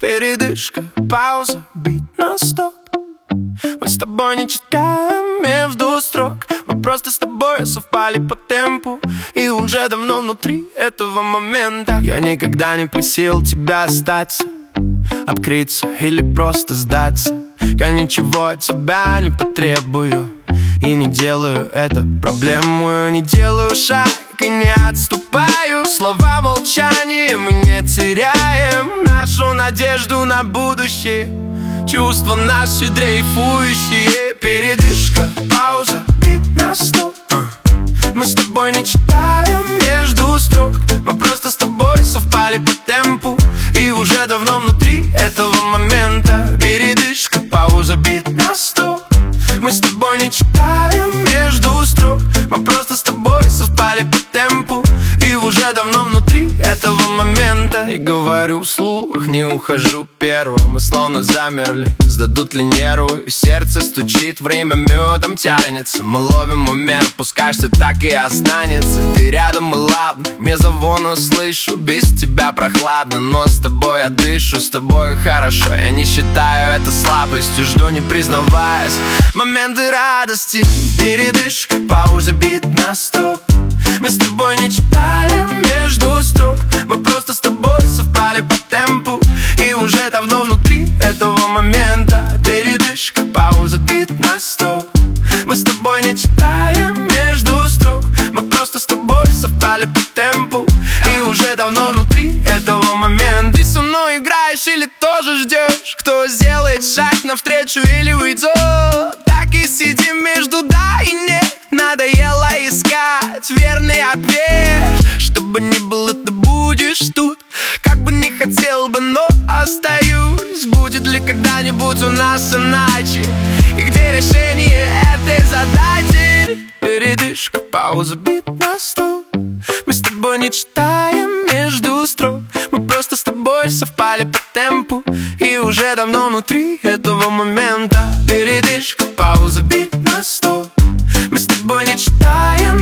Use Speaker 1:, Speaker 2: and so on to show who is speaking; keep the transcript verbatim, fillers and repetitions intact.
Speaker 1: Передышка, пауза, бит на стоп. Мы с тобой не читаем между строк. Мы просто с тобой совпали по темпу, и уже давно внутри этого момента. Я никогда не просил тебя остаться, открыться или просто сдаться. Я ничего от тебя не потребую и не делаю это проблему. Я не делаю шаг и не отступаю. Слова молчания мы не теряем. Нашу надежду на будущее, чувства наши дрейфующие. Передышка, пауза, бит на стоп. Мы с тобой не читаем между строк. Мы просто с тобой совпали по темпу, и уже давно внутри этого момента. Передышка, пауза, бит на стоп. Мы с тобой не читаем между строк. Мы просто с тобой совпали по темпу, и уже давно внутри этого момента. И говорю вслух, не ухожу первым. Мы словно замерли, сдадут ли нервы. И сердце стучит, время медом тянется. Мы ловим момент, пускай все так и останется. Ты рядом и ладно, мезовону слышу. Без тебя прохладно, но с тобой я дышу. С тобой хорошо, я не считаю это слабостью. Жду, не признаваясь, моменты радости. Передышка, пауза, бит на стоп. Мы с тобой не читали между строк. Мы просто с тобой совпали по темпу, и уже давно внутри этого момента. Передышка, пауза, бит на стоп. Мы с тобой не читаем между строк. Мы просто с тобой совпали по темпу, и уже давно внутри этого момента. Ты со мной играешь или тоже ждешь, кто сделает шаг навстречу или уйдет? Так и сидим между да и нет. Надоело искать верный ответ. Что бы ни было, ты будешь тут. Как бы не хотел бы, но остаюсь. Будет ли когда-нибудь у нас иначе? И где решение этой задачи? Передышка, пауза, бит на стоп. Мы с тобой не читаем между строк. Мы просто с тобой совпали по темпу, и уже давно внутри этого момента. Передышка, пауза, бит на стоп. Мы с тобой не читаем